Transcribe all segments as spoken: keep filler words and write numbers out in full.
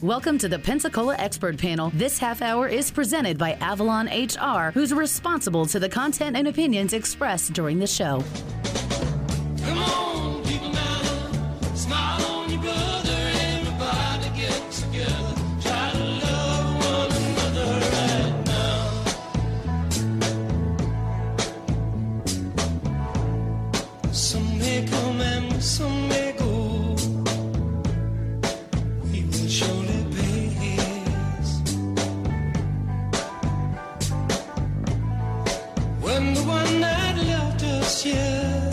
Welcome to the Pensacola Expert Panel. This half hour is presented by Avalon H R, who's responsible to the content and opinions expressed during the show. Come on, people now, smile on your brother, everybody get together, try to love one another right now. Some may come and some may go, we will surely pay his. When the one that left us here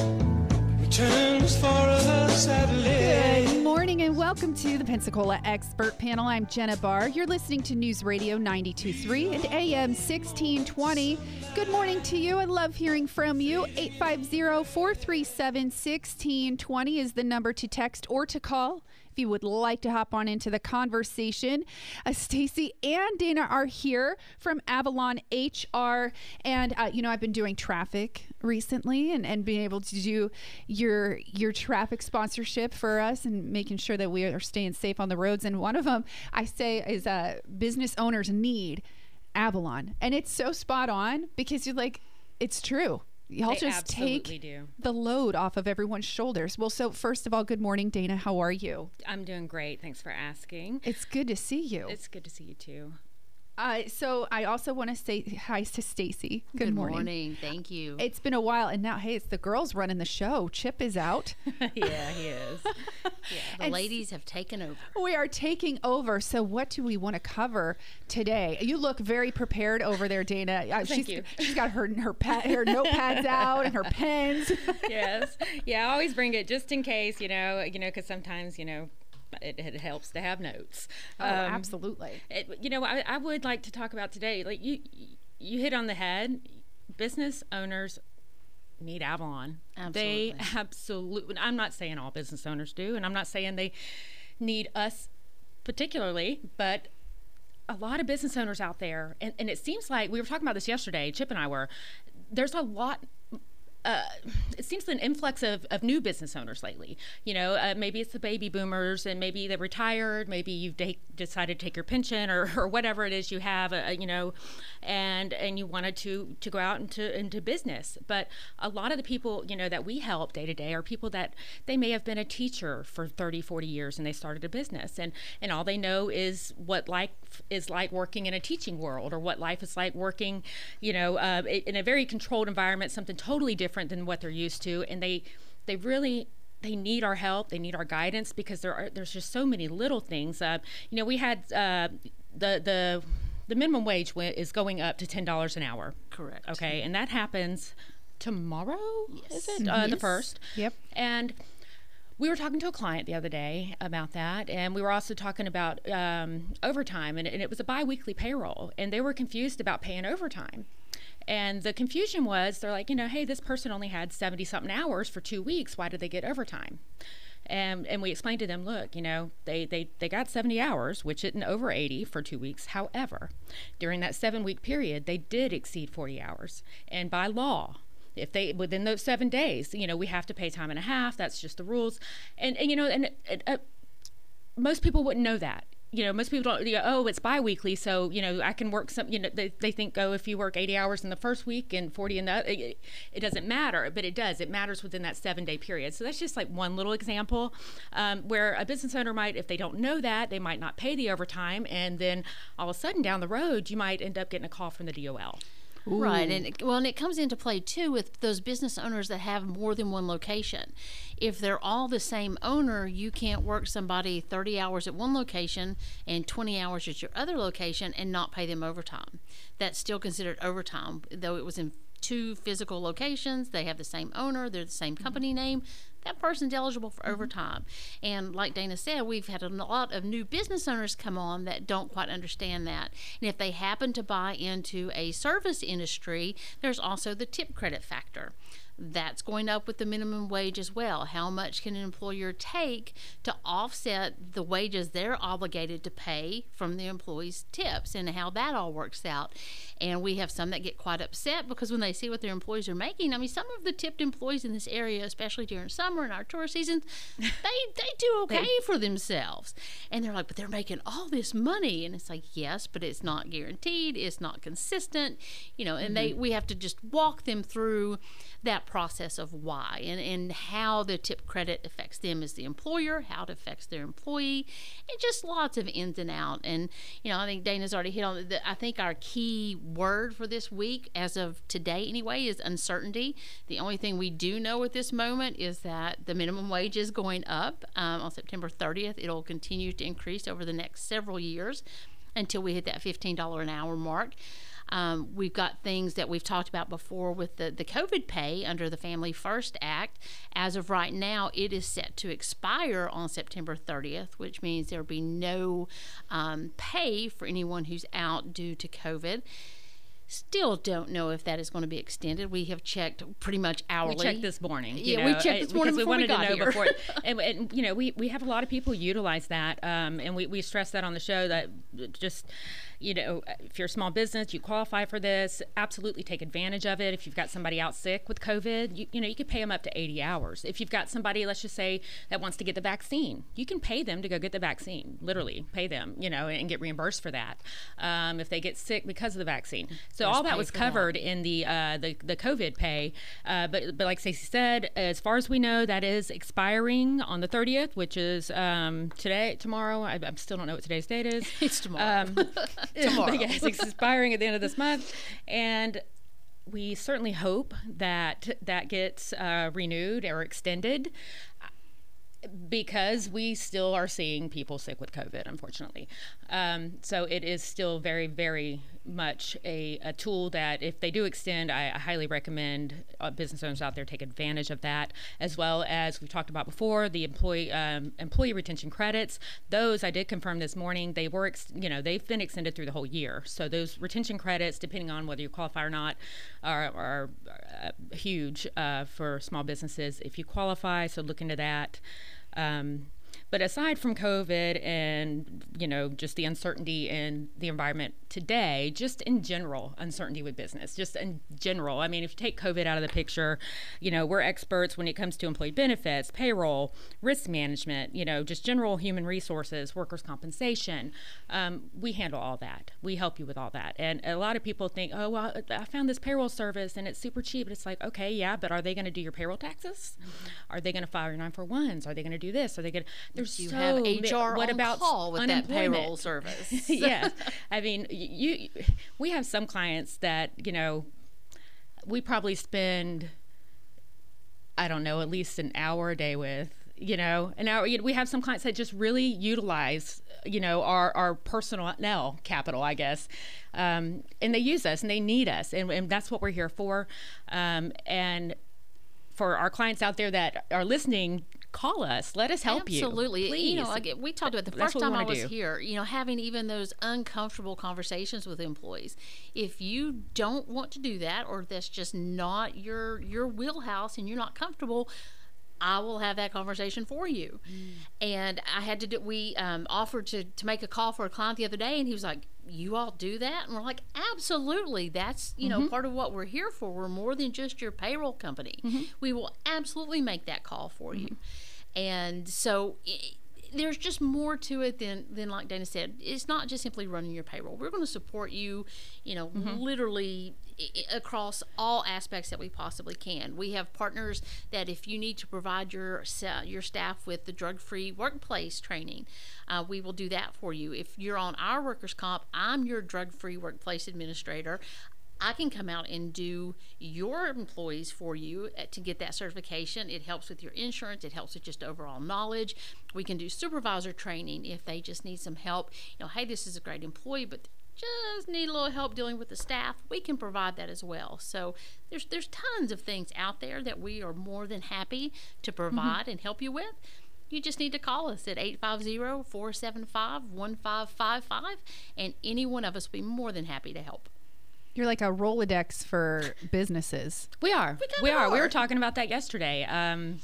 returns for us at late. Good morning and welcome to the Pensacola Expert Panel. I'm Jenna Barr. You're listening to News Radio ninety-two point three and A M sixteen twenty. Good morning to you. I love hearing from you. eight five zero, four three seven, one six two zero is the number to text or to call if you would like to hop on into the conversation. Uh, Stacy and Dana are here from Avalon H R. And, uh, you know, I've been doing traffic recently and, and being able to do your your traffic sponsorship for us and making sure that we are staying safe on the roads. And one of them, I say, is uh, business owners need Avalon. And it's so spot on because you're like, it's true. Y'all They just take do. the load off of everyone's shoulders. Well, so first of all, good morning, Dana. How are you? I'm doing great. Thanks for asking. It's good to see you. It's good to see you too. Uh, so I also want to say hi to Stacy. Good, Good morning. morning. Thank you. It's been a while, and now, hey, it's the girls running the show. Chip is out. Yeah, he is. Yeah, the And ladies have taken over. We are taking over. So what do we want to cover today? You look very prepared over there, Dana. Uh, Thank she's, you. She's got her her, pad, her notepads out and her pens. Yes. Yeah, I always bring it just in case, you know, you know, because sometimes, you know, It, it helps to have notes. Oh, Um, absolutely. It, you know, I, I would like to talk about today. Like you, you hit on the head. Business owners need Avalon. Absolutely. They absolutely. I'm not saying all business owners do, and I'm not saying they need us particularly, but a lot of business owners out there, and, and it seems like we were talking about this yesterday. Chip and I were. There's a lot. Uh, it seems an influx of, of new business owners lately. You know, uh, maybe it's the baby boomers, and maybe they retired. Maybe you've de- decided to take your pension, or, or whatever it is you have. Uh, you know, and and you wanted to to go out into into business. But a lot of the people, you know, that we help day to day are people that they may have been a teacher for thirty, forty years, and they started a business, and and all they know is what life is like working in a teaching world, or what life is like working, you know, uh, in a very controlled environment, something totally different than what they're used to, and they they really they need our help, they need our guidance, because there are there's just so many little things. Uh, you know, we had uh, the the the minimum wage w- is going up to ten dollars an hour. Correct. Okay, and that happens tomorrow. Yes. Is it uh, the Yes. first? Yep. And we were talking to a client the other day about that, and we were also talking about um, overtime, and, and it was a biweekly payroll, and they were confused about paying overtime. And the confusion was, they're like, you know, hey, this person only had seventy something hours for two weeks. Why did they get overtime? And and we explained to them, look, you know, they, they, they got seventy hours, which isn't over eighty for two weeks. However, during that seven week period, they did exceed forty hours. And by law, if they, within those seven days, you know, we have to pay time and a half. That's just the rules. And, and you know, and uh, most people wouldn't know that. You know, most people don't, you know, oh, it's biweekly, so, you know, I can work some, you know, they, they think, oh, if you work eighty hours in the first week and forty in the, it, it doesn't matter, but it does. It matters within that seven day period. So that's just like one little example um, where a business owner might, if they don't know that, they might not pay the overtime, and then all of a sudden down the road, you might end up getting a call from the D O L. Ooh. Right, and it, well, and it comes into play too with those business owners that have more than one location. If they're all the same owner, you can't work somebody thirty hours at one location and twenty hours at your other location and not pay them overtime. That's still considered overtime, though it was in two physical locations. They have the same owner, they're the same company name. That person's eligible for overtime. And like Dana said, we've had a lot of new business owners come on that don't quite understand that. And if they happen to buy into a service industry, there's also the tip credit factor. That's going up with the minimum wage as well. How much can an employer take to offset the wages they're obligated to pay from the employees' tips, and how that all works out? And we have some that get quite upset because when they see what their employees are making, I mean, some of the tipped employees in this area, especially during summer and our tourist seasons, they they do okay for themselves. And they're like, but they're making all this money. And it's like, yes, but it's not guaranteed. It's not consistent. You know, and mm-hmm. they we have to just walk them through that process of why and, and how the tip credit affects them as the employer, how it affects their employee, and just lots of ins and out. And, you know, I think Dana's already hit on the, I think our key word for this week, as of today anyway, is uncertainty. The only thing we do know at this moment is that the minimum wage is going up um, on September thirtieth. It'll continue to increase over the next several years until we hit that fifteen dollars an hour mark. Um, we've got things that we've talked about before with the, the COVID pay under the Family First Act. As of right now, it is set to expire on September thirtieth, which means there will be no um, pay for anyone who's out due to COVID. Still don't know if that is going to be extended. We have checked pretty much hourly. We checked this morning. You yeah, know, we checked this morning because before we wanted we got to know here. before. and, and you know, we, we have a lot of people utilize that, um, and we, we stress that on the show that just, you know, if you're a small business, you qualify for this, absolutely take advantage of it. If you've got somebody out sick with COVID, you, you know, you could pay them up to eighty hours. If you've got somebody, let's just say, that wants to get the vaccine, you can pay them to go get the vaccine, literally pay them, you know, and get reimbursed for that um, if they get sick because of the vaccine. So There's all that was covered that. in the, uh, the the COVID pay. Uh, but, but like Stacey said, as far as we know, that is expiring on the thirtieth, which is um, today, tomorrow. I, I still don't know what today's date is. It's tomorrow. Um, Tomorrow. But yes, it's expiring at the end of this month, and we certainly hope that that gets uh, renewed or extended, because we still are seeing people sick with COVID, unfortunately. Um, so it is still very, very much a, a tool that if they do extend, I, I highly recommend uh, business owners out there take advantage of that, as well as we talked about before, the employee um, employee retention credits. Those I did confirm this morning. They were, ex- you know, they've been extended through the whole year. So those retention credits, depending on whether you qualify or not, are, are uh, huge uh, for small businesses if you qualify. So look into that. Um, but aside from COVID and, you know, just the uncertainty in the environment today, just in general, uncertainty with business, just in general. I mean, if you take COVID out of the picture, you know, we're experts when it comes to employee benefits, payroll, risk management, you know, just general human resources, workers' compensation. Um, we handle all that. We help you with all that. And a lot of people think, oh, well, I found this payroll service and it's super cheap. But it's like, okay, yeah, but are they going to do your payroll taxes? Mm-hmm. Are they going to file your nine forty-ones? Are they going to do this? Are they going to? There's you so have H R what on about call with that unemployment? payroll service. Yes. I mean, you, we have some clients that, you know, we probably spend, I don't know, at least an hour a day with, you know, an hour. You know, we have some clients that just really utilize, you know, our, our personnel capital, I guess. Um, and they use us and they need us. And, and that's what we're here for. Um, and for our clients out there that are listening, call us. Let us help Absolutely. you. Absolutely. You know, Please. like we talked about the That's first what we time I wanna was do. here, you know, having even those uncomfortable conversations with employees. If you don't want to do that, or that's just not your your wheelhouse and you're not comfortable, I will have that conversation for you. Mm. And I had to do, we um, offered to, to make a call for a client the other day, and he was like, you all do that? And we're like, absolutely. That's, you mm-hmm. know, part of what we're here for. We're more than just your payroll company. Mm-hmm. We will absolutely make that call for mm-hmm. you. And so it, there's just more to it than, than like Dana said. It's not just simply running your payroll. We're going to support you, you know, mm-hmm. literally I- across all aspects that we possibly can. We have partners that if you need to provide your your staff with the drug-free workplace training, uh, we will do that for you. If you're on our workers' comp, I'm your drug-free workplace administrator. I can come out and do your employees for you to get that certification. It helps with your insurance. It helps with just overall knowledge. We can do supervisor training if they just need some help. You know, hey, this is a great employee, but just need a little help dealing with the staff. We can provide that as well. So there's there's tons of things out there that we are more than happy to provide mm-hmm. and help you with. You just need to call us at eight five zero, four seven five, one five five five, and any one of us will be more than happy to help. You're like a Rolodex for businesses. We are. We We, kinda are. We are. were talking about that yesterday. Um,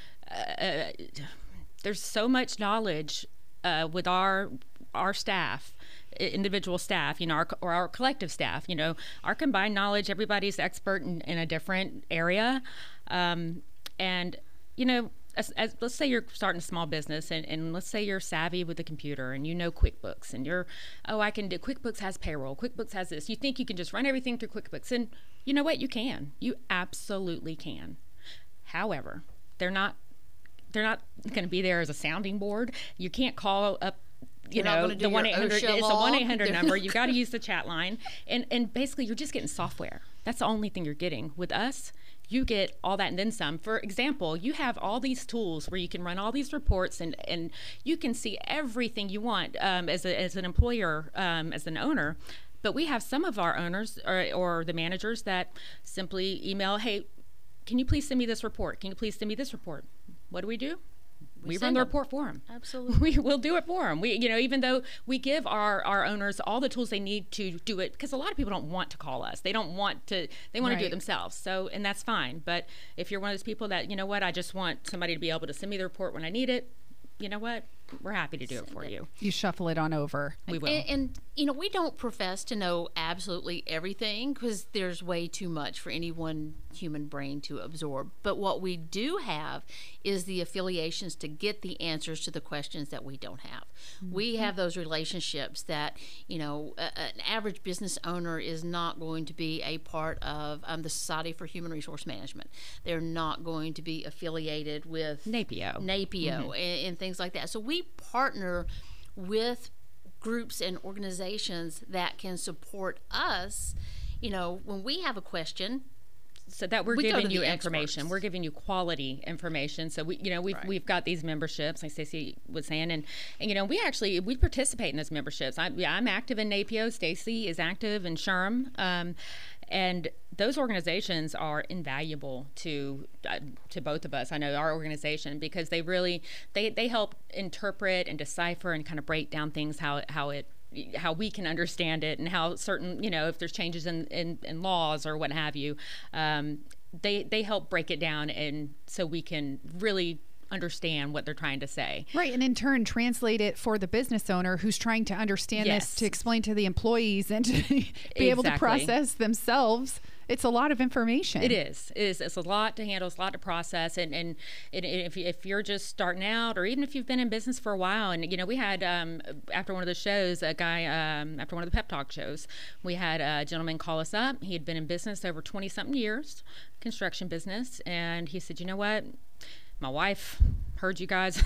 uh, there's so much knowledge uh, with our our staff, i- individual staff, you know, our, co- or our collective staff. You know, our combined knowledge. Everybody's expert in, in a different area, um, and you know. As, as, let's say you're starting a small business, and, and let's say you're savvy with the computer and you know QuickBooks, and you're, oh, I can do, QuickBooks has payroll, QuickBooks has this. You think you can just run everything through QuickBooks, and you know what? You can. You absolutely can. However, they're not, they're not going to be there as a sounding board. You can't call up, you They're not know, gonna do the your one eight hundred. OSHA It's a log. one eight hundred They're- number. You got to use the chat line, and and basically you're just getting software. That's the only thing you're getting. With us, you get all that and then some. For example, you have all these tools where you can run all these reports, and and you can see everything you want um, as a, as an employer, um, as an owner. But we have some of our owners or, or the managers that simply email, hey, can you please send me this report? Can you please send me this report? What do we do? We, run send the them. report for them. Absolutely. We will do it for them. We, you know, even though we give our, our owners all the tools they need to do it, because a lot of people don't want to call us. They don't want to, they want to do Right. it themselves. So, and that's fine. But if you're one of those people that, you know what, I just want somebody to be able to send me the report when I need it, you know what, we're happy to do it for you. You shuffle it on over. We will. And, and you know, we don't profess to know absolutely everything because there's way too much for any one human brain to absorb. But what we do have is the affiliations to get the answers to the questions that we don't have. We have those relationships that, you know, a, an average business owner is not going to be a part of um, the Society for Human Resource Management. They're not going to be affiliated with NAPIO. NAPIO and, and things like that. So we partner with groups and organizations that can support us. You know, when we have a question, So that we're We go to giving you the information. experts. We're giving you quality information. So we, you know, we've Right. we've got these memberships, like Stacey was saying, and, and you know, we actually we participate in those memberships. I, yeah, I'm active in NAPIO. Stacey is active in SHRM, um, and those organizations are invaluable to uh, to both of us. I know our organization because they really they they help interpret and decipher and kind of break down things how how it how we can understand it and how certain, you know, if there's changes in, in, in laws or what have you, um, they they help break it down, and so we can really understand what they're trying to say. Right, and in turn translate it for the business owner who's trying to understand Yes. this to explain to the employees and to be able to Exactly. process themselves. It's a lot of information. It is. It is. It's a lot to handle. It's a lot to process. And and, and if you- if you're just starting out, or even if you've been in business for a while, and you know, we had um, after one of the shows, a guy um, after one of the pep talk shows, we had a gentleman call us up. He had been in business over twenty something years, construction business, and he said, you know what, my wife heard you guys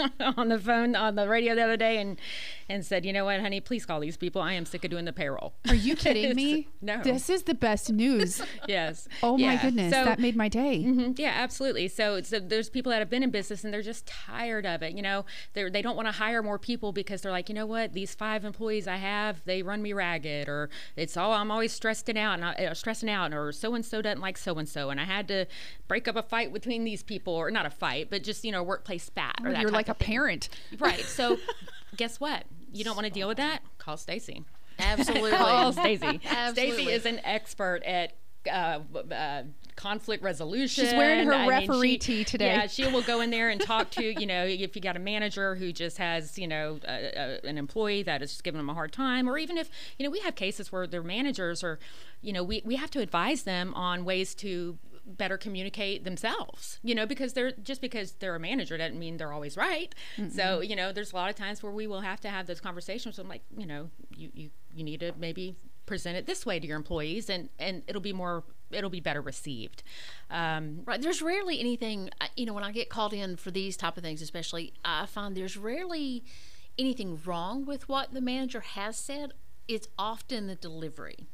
on the phone on the radio the other day and and said, you know what, honey, please call these people. I am sick of doing the payroll. Are you kidding me? No. This is the best news. Yes. Oh my Yeah. goodness, So- that made my day. Mhm, yeah, absolutely. So, so there's people that have been in business and they're just tired of it. You know, they they don't want to hire more people because they're like, you know what, these five employees I have, they run me ragged, or it's all I'm always stressing out and I, uh, stressing out, or so and so doesn't like so and so, and I had to break up a fight between these people, or not a fight, but just, you know, workplace spat or that You're type like a of thing. parent. Right. So, guess what? You don't want to deal with that? Call Stacy. absolutely. Call Stacy. Absolutely. Stacy is an expert at uh, uh, conflict resolution. She's wearing her I mean, referee she- tee today. Yeah, she will go in there and talk to, you know, if you got a manager who just has, you know, a, a, an employee that is just giving them a hard time, or even if, you know, we have cases where their managers are, you know, we, we have to advise them on ways to better communicate themselves, you know, because they're just because they're a manager doesn't mean they're always right. So, you know, there's a lot of times where we will have to have those conversations. I'm like, you know, you, you, you need to maybe present it this way to your employees, and, and it'll be more, it'll be better received. Um, Right. There's rarely anything, I- you know, when I get called in for these type of things, especially, I find there's rarely anything wrong with what the manager has said. It's often the delivery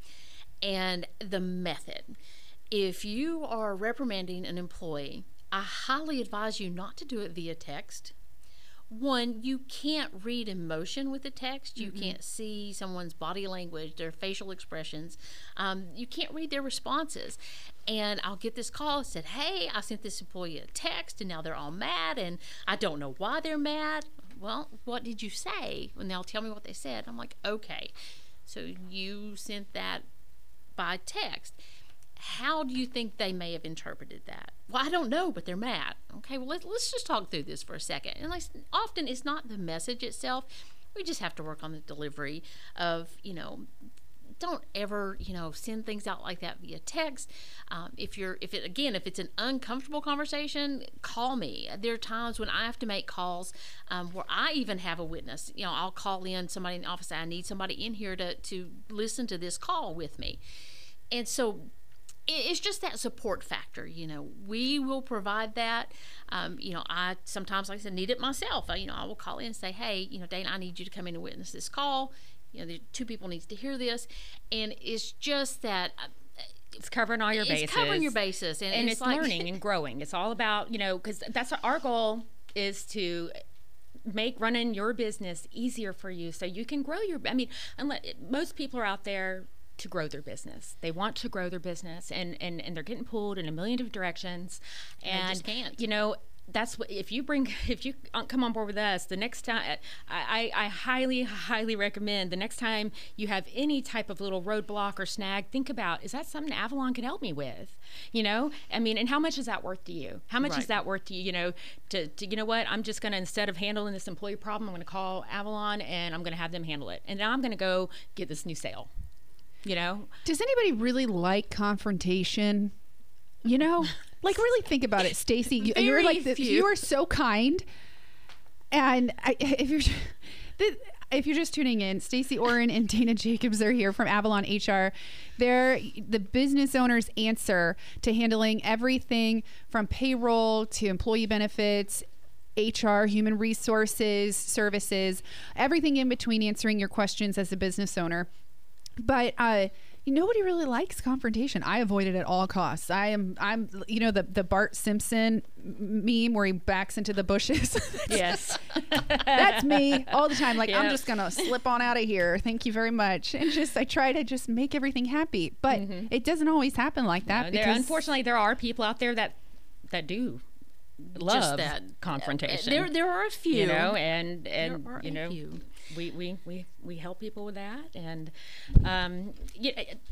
and the method. If you are reprimanding an employee, I highly advise you not to do it via text. One, you can't read emotion with the text. You can't see someone's body language, their facial expressions. Um, you can't read their responses. And I'll get this call that said, hey, I sent this employee a text and now they're all mad and I don't know why they're mad. Well, what did you say? And they'll tell me what they said. I'm like, okay, so you sent that by text. How do you think they may have interpreted that? Well, I don't know, but they're mad. Okay, well, let's, let's just talk through this for a second. And like, often it's not the message itself. We just have to work on the delivery of, you know, don't ever, you know, send things out like that via text. Um, if you're, if it, again, if it's an uncomfortable conversation, call me. There are times when I have to make calls um, where I even have a witness. You know, I'll call in somebody in the office. I need somebody in here to, to listen to this call with me. And so it's just that support factor. You know, we will provide that. Um, you know, I sometimes, like I said, need it myself. I, you know, I will call in and say, hey, you know, Dana, I need you to come in and witness this call. You know, the two people needs to hear this. And it's just that uh, it's covering all your it's bases. It's covering your bases. And, and it's, it's like, learning and growing. It's all about, you know, because that's what our goal is, to make running your business easier for you so you can grow your, I mean, unless, most people are out there to grow their business. They want to grow their business, and, and, and they're getting pulled in a million different directions. And, they just can't. You know, that's what, if you bring, if you come on board with us, the next time, I, I, I highly, highly recommend the next time you have any type of little roadblock or snag, think about, is that something Avalon can help me with? You know, I mean, and how much is that worth to you? How much Right. is that worth to you? You know, to, to, you know what, I'm just going to, instead of handling this employee problem, I'm going to call Avalon and I'm going to have them handle it. And now I'm going to go get this new sale. You know, Does anybody really like confrontation? You know, like really think about it, Stacy. You, you're Very like the, few. you are so kind, and I, if you're the, if you're just tuning in, Stacy Oren and Dana Jacobs are here from Avalon H R. They're the business owner's answer to handling everything from payroll to employee benefits, H R, human resources, services, everything in between, answering your questions as a business owner. But uh, nobody really likes confrontation. I avoid it at all costs. I am, I'm, you know, the the Bart Simpson meme where he backs into the bushes. yes. That's me all the time. Like, I'm Yep. just gonna slip on out of here. Thank you very much. And just I try to just make everything happy, but it doesn't always happen like that. No, there, because unfortunately, there are people out there that that do love Just that confrontation. There, there are a few. you know, and and There are you a know, few. we, we we we help people with that, and um, yeah,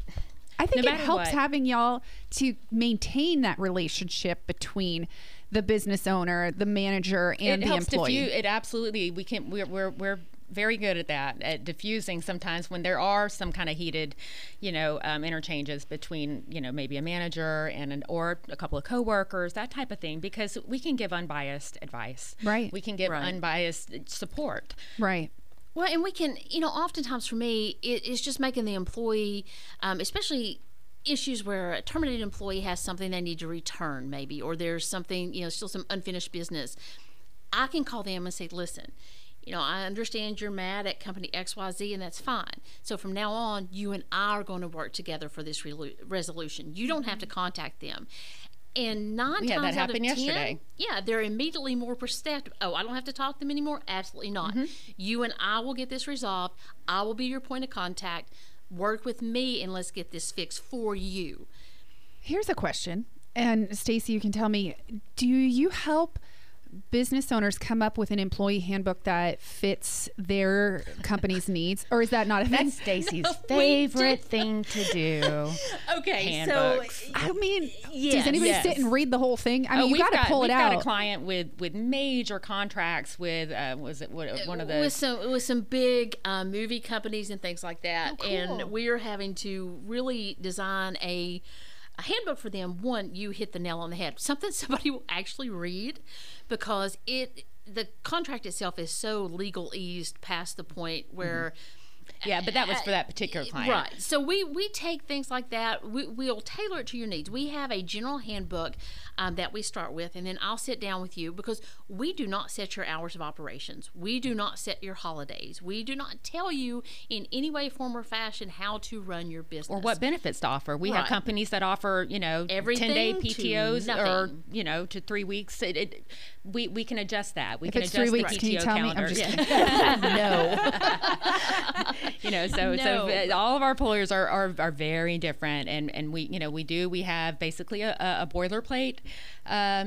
I think no it matter helps what. having y'all to maintain that relationship between the business owner, the manager, and it the helps employee. diffuse. It absolutely, we can. We're we're we're very good at that, at diffusing sometimes when there are some kind of heated, you know, um, interchanges between, you know, maybe a manager and an, or a couple of coworkers, that type of thing, because we can give unbiased advice. Right. We can give Right. unbiased support. Right. Well, and we can, you know, oftentimes for me, it, it's just making the employee, um, especially issues where a terminated employee has something they need to return, maybe, or there's something, you know, still some unfinished business. I can call them and say, listen, you know, I understand you're mad at company X Y Z, and that's fine. So from now on, you and I are going to work together for this relu- resolution. You don't have to contact them. And nine We had times that out of happen ten, yesterday. yeah, they're immediately more perceptive. Oh, I don't have to talk to them anymore? Absolutely not. Mm-hmm. You and I will get this resolved. I will be your point of contact. Work with me, and let's get this fixed for you. Here's a question, and Stacy, you can tell me: do you help business owners come up with an employee handbook that fits their company's needs, or is that not a thing? That's Stacy's we favorite did- thing to do. Okay, Handbooks. so I mean, Yes, does anybody yes. sit and read the whole thing? I mean, Oh, you we've got to pull we've it got out. a client with with major contracts with uh, was it what, one of the with some with some big um, movie companies and things like that, Oh, cool. and we are having to really design a, a handbook for them. One, you hit the nail on the head. Something somebody will actually read, because it the contract itself is so legalese past the point where. yeah, but that was for that particular client. Right. So we, we take things like that. We, we'll tailor it to your needs. We have a general handbook um, that we start with, and then I'll sit down with you, because we do not set your hours of operations. We do not set your holidays. We do not tell you in any way, form, or fashion how to run your business. Or what benefits to offer. We have Right. companies that offer, you know, Everything ten day to P T Os or, nothing. you know, to three weeks. It, it, we, we can adjust that. We If can it's adjust three the weeks, P can T you O tell me? calendar. I'm just Yeah. no. you know, so No. so uh, all of our employers are, are, are very different, and, and we you know we do we have basically a, a boilerplate um,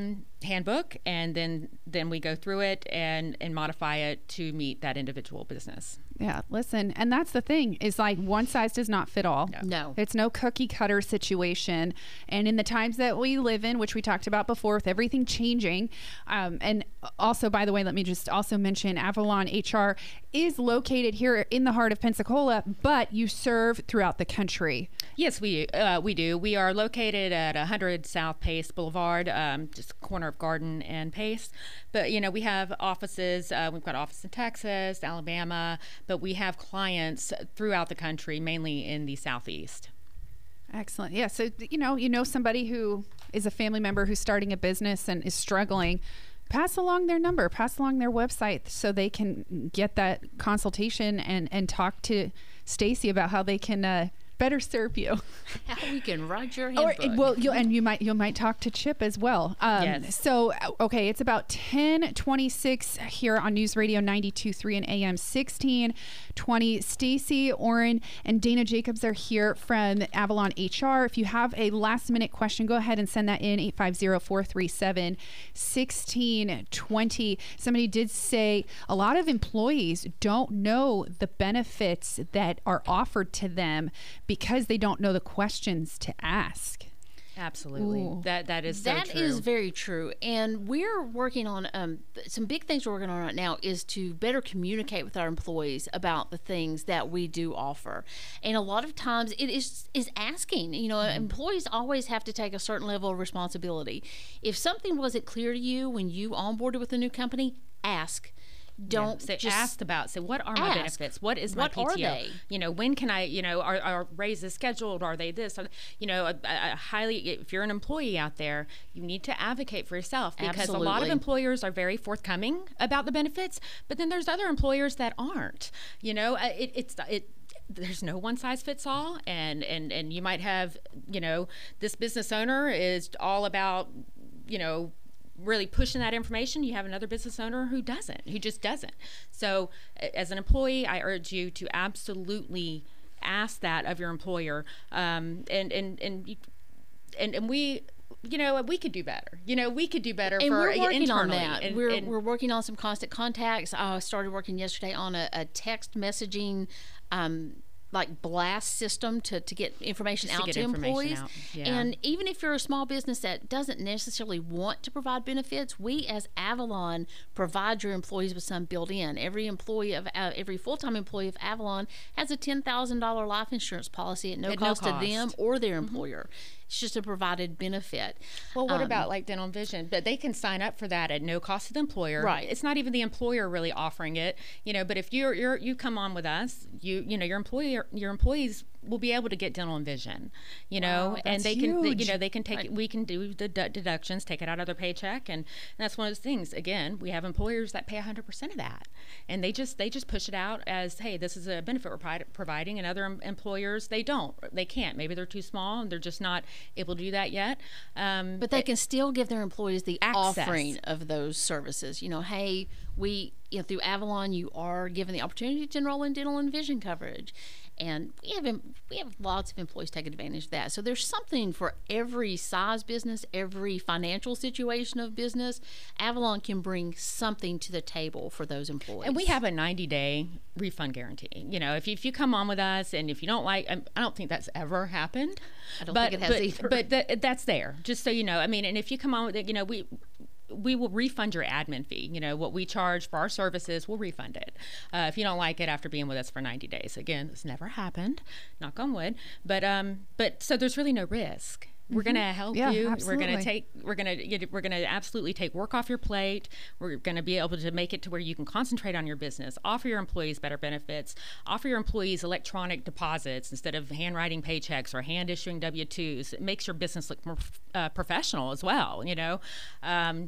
handbook, and then then we go through it and and modify it to meet that individual business. Yeah, listen, and that's the thing is like one size does not fit all. No. No. It's no cookie cutter situation. And in the times that we live in, which we talked about before, with everything changing, um, and also, by the way, let me just also mention Avalon H R is located here in the heart of Pensacola, but you serve throughout the country. Yes, we uh, we do. We are located at one hundred South Pace Boulevard, um, just corner of Garden and Pace. But you know, we have offices. Uh, we've got office in Texas, Alabama, but we have clients throughout the country, mainly in the Southeast. Excellent. Yeah. So, you know, you know somebody who is a family member who's starting a business and is struggling, pass along their number, pass along their website so they can get that consultation and, and talk to Stacy about how they can uh, better serve you. How we can write your Or, handbook. well, you and you might you might talk to Chip as well. Um, Yes. So, okay, it's about ten twenty-six here on News Radio ninety-two point three and A M sixteen twenty. Stacy, Orrin, and Dana Jacobs are here from Avalon H R. If you have a last minute question, go ahead and send that in eight five zero, four three seven, one six two zero. Somebody did say a lot of employees don't know the benefits that are offered to them because they don't know the questions to ask. Absolutely. Ooh. That that is so That true. is very true. And we're working on um, th- some big things we're working on right now is to better communicate with our employees about the things that we do offer. And a lot of times it is is asking, you know, Mm-hmm. employees always have to take a certain level of responsibility. If something wasn't clear to you when you onboarded with a new company, ask. Don't say, just asked about, say, what are my ask. benefits? What is my What P T O? are they? You know, when can I, you know, are, are raises scheduled? Are they this? Are, you know, a, a highly, if you're an employee out there, you need to advocate for yourself because a lot of Absolutely. employers are very forthcoming about the benefits, but then there's other employers that aren't. You know, uh, it, it's, it, there's no one size fits all, and, and, and you might have, you know, this business owner is all about, you know, really pushing that information. You have another business owner who doesn't, who just doesn't. So a- as an employee, I urge you to absolutely ask that of your employer. Um, and, and, and, you- and, and we, you know, we could do better. You know, we could do better and for we're working on internally. that. And- we're and- we're working on some constant contacts. I started working yesterday on a, a text messaging, um, like blast system to, to get information Just to out get to information employees. out, yeah. And even if you're a small business that doesn't necessarily want to provide benefits, we as Avalon provide your employees with some built in. Every employee of uh, every full time employee of Avalon has a ten thousand dollar life insurance policy at no At no cost to cost. them or their employer. It's just a provided benefit. Well, what Um, about like dental and vision? But they can sign up for that at no cost to the employer. Right. It's not even the employer really offering it, you know. But if you're you're you come on with us, you you know your employer your employees will be able to get dental and vision, you know, Wow, and that's they can they, you huge. know they can take we can do the du- deductions, take it out of their paycheck, and that's one of those things. Again, we have employers that pay one hundred percent of that, and they just they just push it out as, hey, this is a benefit we're pri- providing, and other em- employers they don't, they can't. Maybe they're too small and they're just not able to do that yet. Um, But they can still give their employees the Access. offering of those services. You know, hey, we, you know, through Avalon, you are given the opportunity to enroll in dental and vision coverage. And we have em- we have lots of employees taking advantage of that. So there's something for every size business, every financial situation of business. Avalon can bring something to the table for those employees. And we have a ninety day refund guarantee. You know, if you, if you come on with us and if you don't like, um, I don't think that's ever happened. I don't but, think it has but, either. But th- that's there, just so you know. I mean, and if you come on with it, you know, we we will refund your admin fee. You know, what we charge for our services, we'll refund it. Uh, if you don't like it after being with us for ninety days. Again, it's never happened, knock on wood. But um, but so there's really no risk. We're going to help Yeah, you. We're absolutely. going to take. We're going to. We're going to absolutely take work off your plate. We're going to be able to make it to where you can concentrate on your business. Offer your employees better benefits. Offer your employees electronic deposits instead of handwriting paychecks or hand issuing W two's. It makes your business look more uh, professional as well. You know, um,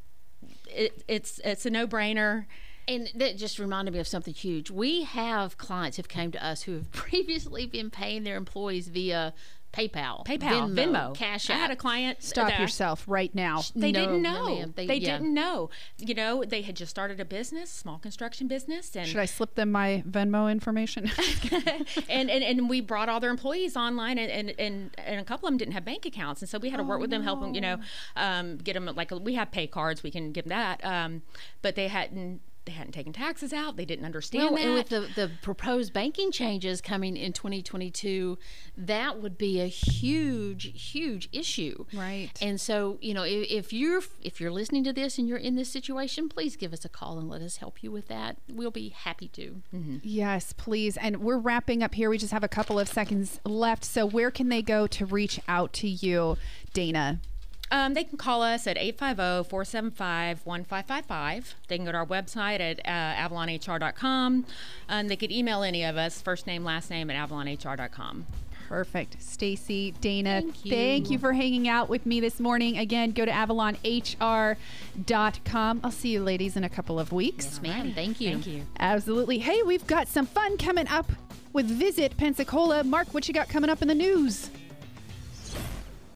it, it's it's a no brainer. And that just reminded me of something huge. We have clients who've came to us who have previously been paying their employees via PayPal, PayPal, Venmo, Venmo, Cash I App. had a client. Stop that- yourself right now. They No, didn't no, know. ma'am. They, They- yeah. didn't know. You know, they had just started a business, small construction business, and Should I slip them my Venmo information? and, and and we brought all their employees online, and, and and and a couple of them didn't have bank accounts, and so we had to work with them, help them, you know, um, get them like we have pay cards, we can give them that, um, but they hadn't they hadn't taken taxes out, they didn't understand Well, that. and with the, the proposed banking changes coming in twenty twenty-two, that would be a huge, huge issue. Right. And so, you know, if, if you're if you're listening to this and you're in this situation, please give us a call and let us help you with that. We'll be happy to. Mm-hmm. Yes, please. And we're wrapping up here. We just have a couple of seconds left. So where can they go to reach out to you, Dana? Um, they can call us at eight five zero, four seven five, one five five five. They can go to our website at uh, avalon h r dot com. And they could email any of us, first name, last name, at avalon h r dot com. Perfect. Stacy, Dana, Thank you. thank you for hanging out with me this morning. Again, go to avalon h r dot com. I'll see you ladies in a couple of weeks. Yes, ma'am. Thank you. Thank you. Absolutely. Hey, we've got some fun coming up with Visit Pensacola. Mark, what you got coming up in the news?